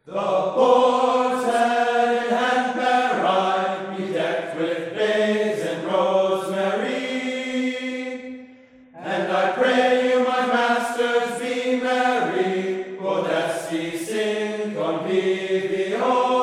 The boar's head in hand bear I, bedecked with bays and rosemary. And I pray you, my masters, be merry, codesti sing convivio.